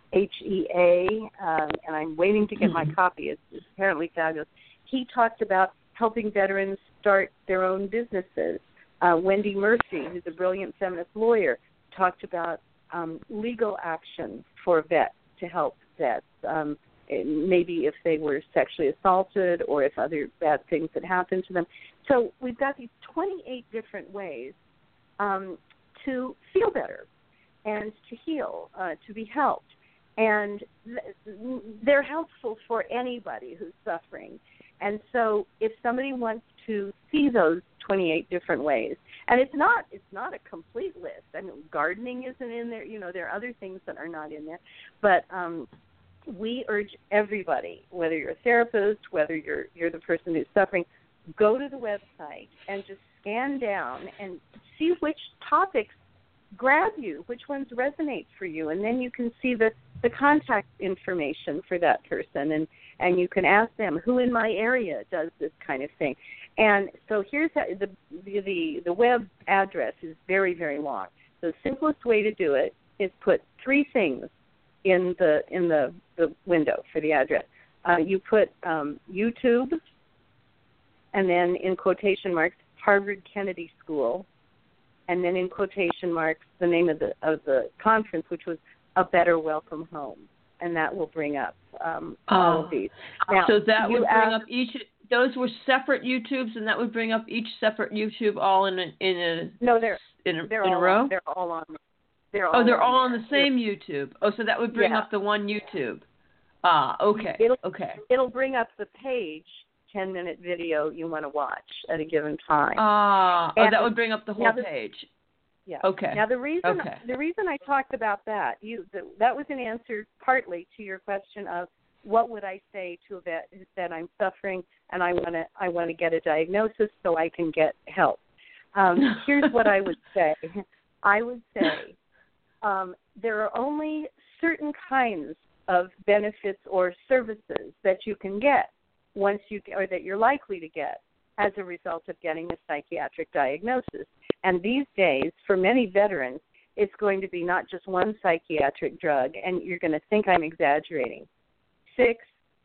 and I'm waiting to get my copy. It's apparently fabulous. He talked about helping veterans start their own businesses. Wendy Murphy, who's a brilliant feminist lawyer, talked about legal action for vets to help vets, maybe if they were sexually assaulted or if other bad things had happened to them. So we've got these 28 different ways to feel better and to heal, to be helped. And they're helpful for anybody who's suffering. And so if somebody wants to see those 28 different ways, and it's not a complete list. I mean, gardening isn't in there. You know, there are other things that are not in there. But we urge everybody, whether you're a therapist, whether you're the person who's suffering, go to the website and just scan down and see which topics grab you, which ones resonate for you, and then you can see the contact information for that person, and you can ask them, who in my area does this kind of thing. And so here's how, the web address is very, very long. The simplest way to do it is put three things in the window for the address. You put YouTube, and then in quotation marks, Harvard Kennedy School, and then in quotation marks the name of the conference, which was A Better Welcome Home, and that will bring up all of these. Now, so that would bring up each. Those were separate YouTubes, and that would bring up each separate YouTube all in a row. They're all on. They're all on the same YouTube. Oh, so that would bring up the one YouTube. Okay. It'll bring up the page 10-minute video you want to watch at a given time. That would bring up the whole page. Yeah. Okay. Now the reason I talked about that was an answer partly to your question of what would I say to a vet who said I'm suffering and I want to get a diagnosis so I can get help. Here's what I would say. I would say there are only certain kinds of benefits or services that you can get or that you're likely to get as a result of getting a psychiatric diagnosis. And these days, for many veterans, it's going to be not just one psychiatric drug, and you're going to think I'm exaggerating, 6,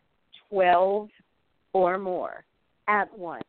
12, or more at once.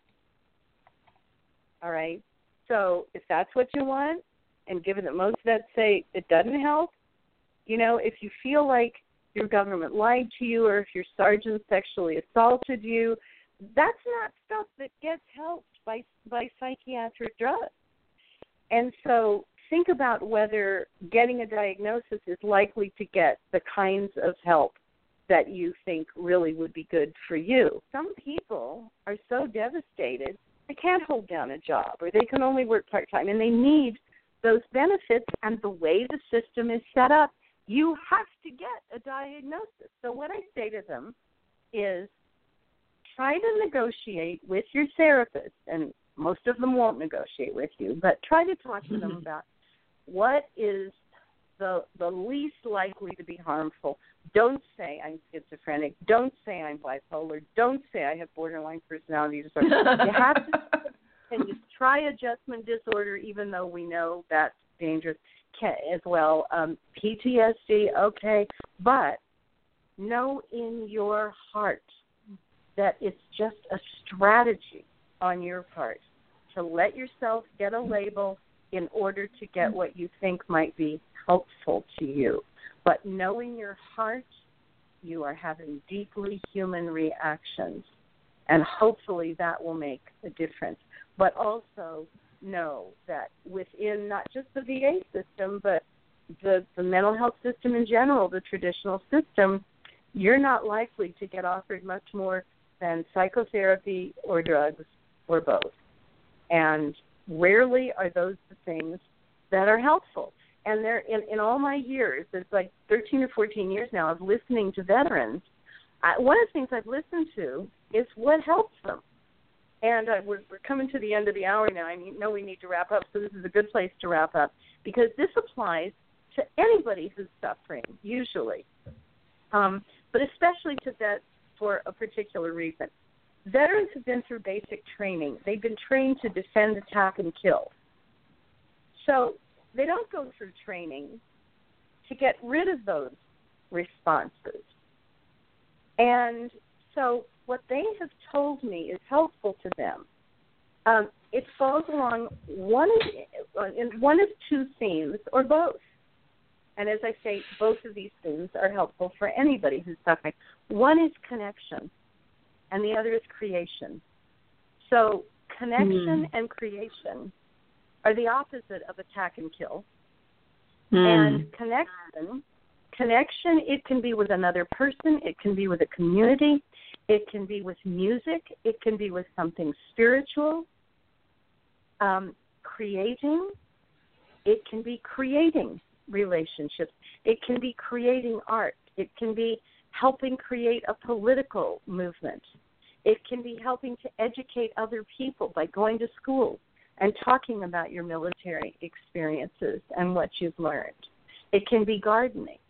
All right? So if that's what you want, and given that most vets say it doesn't help, if you feel like your government lied to you or if your sergeant sexually assaulted you, that's not stuff that gets helped by psychiatric drugs. And so think about whether getting a diagnosis is likely to get the kinds of help that you think really would be good for you. Some people are so devastated they can't hold down a job or they can only work part-time and they need those benefits, and the way the system is set up, you have to get a diagnosis. So what I say to them is try to negotiate with your therapist, and most of them won't negotiate with you, but try to talk to them about what is the least likely to be harmful. Don't say I'm schizophrenic. Don't say I'm bipolar. Don't say I have borderline personality disorder. You have to and just try adjustment disorder, even though we know that's dangerous as well. PTSD, okay, but know in your heart that it's just a strategy on your part to let yourself get a label in order to get what you think might be helpful to you. But know in your heart you are having deeply human reactions, and hopefully that will make a difference. But also know that within not just the VA system, but the mental health system in general, the traditional system, you're not likely to get offered much more than psychotherapy or drugs or both. And rarely are those the things that are helpful. And they're in all my years, it's like 13 or 14 years now of listening to veterans, one of the things I've listened to is what helps them. And we're coming to the end of the hour now. I know we need to wrap up, so this is a good place to wrap up because this applies to anybody who's suffering, usually, but especially to vets for a particular reason. Veterans have been through basic training. They've been trained to defend, attack, and kill. So they don't go through training to get rid of those responses. And so what they have told me is helpful to them. It falls along one of two themes or both. And as I say, both of these themes are helpful for anybody who's suffering. One is connection, and the other is creation. So connection and creation are the opposite of attack and kill. And connection, it can be with another person, it can be with a community, it can be with music, it can be with something spiritual. Creating, it can be creating relationships. It can be creating art. It can be helping create a political movement. It can be helping to educate other people by going to school and talking about your military experiences and what you've learned. It can be gardening.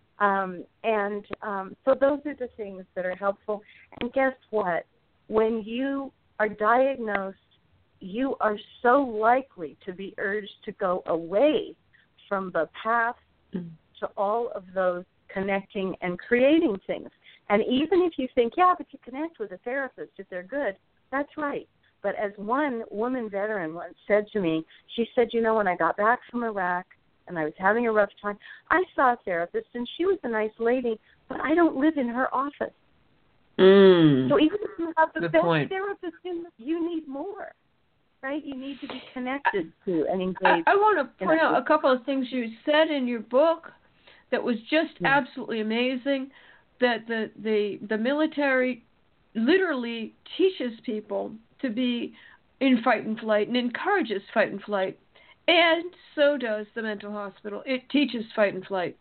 So those are the things that are helpful. And guess what? When you are diagnosed, you are so likely to be urged to go away from the path to all of those connecting and creating things. And even if you think, yeah, but you connect with a therapist if they're good, that's right. But as one woman veteran once said to me, she said, when I got back from Iraq and I was having a rough time, I saw a therapist and she was a nice lady, but I don't live in her office. So even if you have the best therapist, you need more. Right? You need to be connected to and engaged. I want to point out a couple of things you said in your book that was just absolutely amazing, that the military literally teaches people to be in fight and flight and encourages fight and flight. And so does the mental hospital. It teaches fight and flight.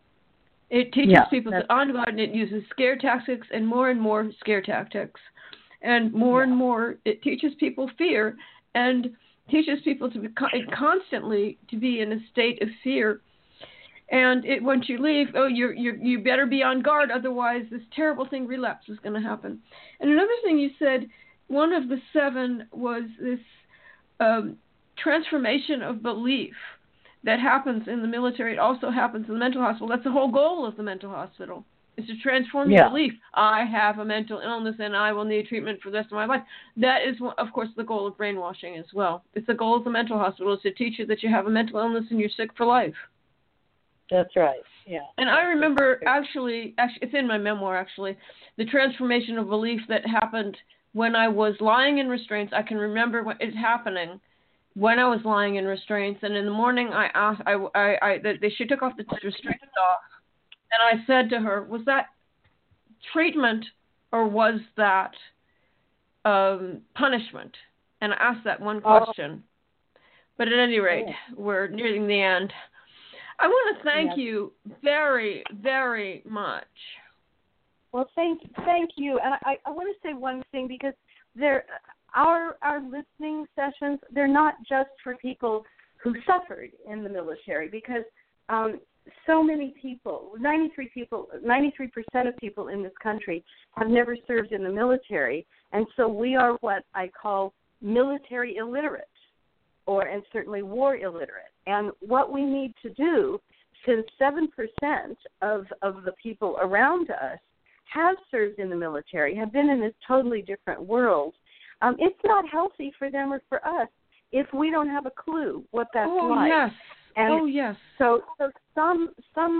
It teaches people to on guard, and it uses scare tactics and more scare tactics. And more, it teaches people fear and teaches people to be constantly to be in a state of fear. And once you leave, you better be on guard, otherwise this terrible thing, relapse, is going to happen. And another thing you said, one of the 7 was this transformation of belief that happens in the military. It also happens in the mental hospital. That's the whole goal of the mental hospital, is to transform your belief. I have a mental illness and I will need treatment for the rest of my life. That is, of course, the goal of brainwashing as well. It's the goal of the mental hospital, is to teach you that you have a mental illness and you're sick for life. That's right, And I remember, actually, it's in my memoir, actually, the transformation of belief that happened when I was lying in restraints. I can remember it happening when I was lying in restraints, and in the morning I asked, she took off the restraints off. And I said to her, was that treatment or was that punishment? And I asked that one question. But at any rate, we're nearing the end. I want to thank you very, very much. Well, thank you. And I want to say one thing, because our listening sessions, they're not just for people who suffered in the military, because so many people, 93% of people in this country have never served in the military, and so we are what I call military illiterate, and certainly war illiterate. And what we need to do, since 7% of the people around us have served in the military, have been in this totally different world, it's not healthy for them or for us if we don't have a clue what that's like. Yes. And yes. So some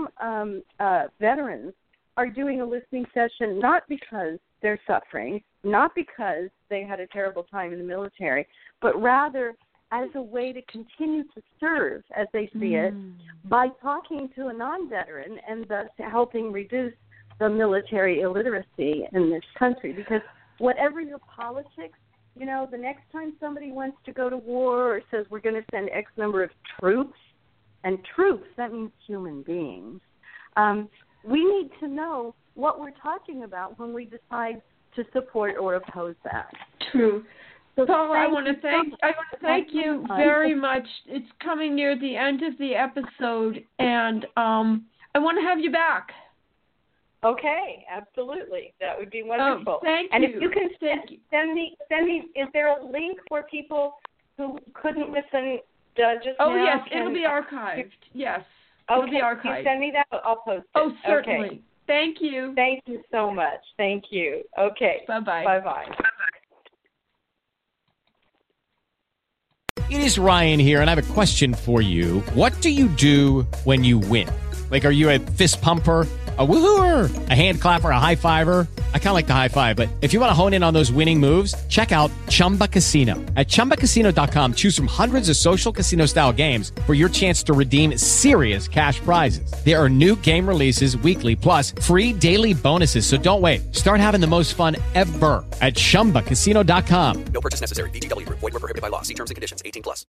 veterans are doing a listening session not because they're suffering, not because they had a terrible time in the military, but rather as a way to continue to serve, as they see it, by talking to a non-veteran and thus helping reduce the military illiteracy in this country. Because whatever your politics, the next time somebody wants to go to war or says we're going to send X number of troops, and troops, that means human beings, we need to know what we're talking about when we decide to support or oppose that. True. So Paul, I want to thank you very much. It's coming near the end of the episode, and I want to have you back. Okay, absolutely. That would be wonderful. Thank and you. If you can send me, is there a link for people who couldn't listen just now? Oh, yes, it'll be archived. Yes, it'll be archived. Can you send me that? I'll post it. Oh, certainly. Okay. Thank you. Thank you so much. Thank you. Okay. Bye-bye. Bye-bye. It is Ryan here, and I have a question for you. What do you do when you win? Like, are you a fist pumper, a woohooer, a hand clapper, a high fiver? I kind of like the high five, but if you want to hone in on those winning moves, check out Chumba Casino. At ChumbaCasino.com, choose from hundreds of social casino-style games for your chance to redeem serious cash prizes. There are new game releases weekly, plus free daily bonuses. So don't wait. Start having the most fun ever at ChumbaCasino.com. No purchase necessary. VGW Group. Void where prohibited by law. See terms and conditions. 18+.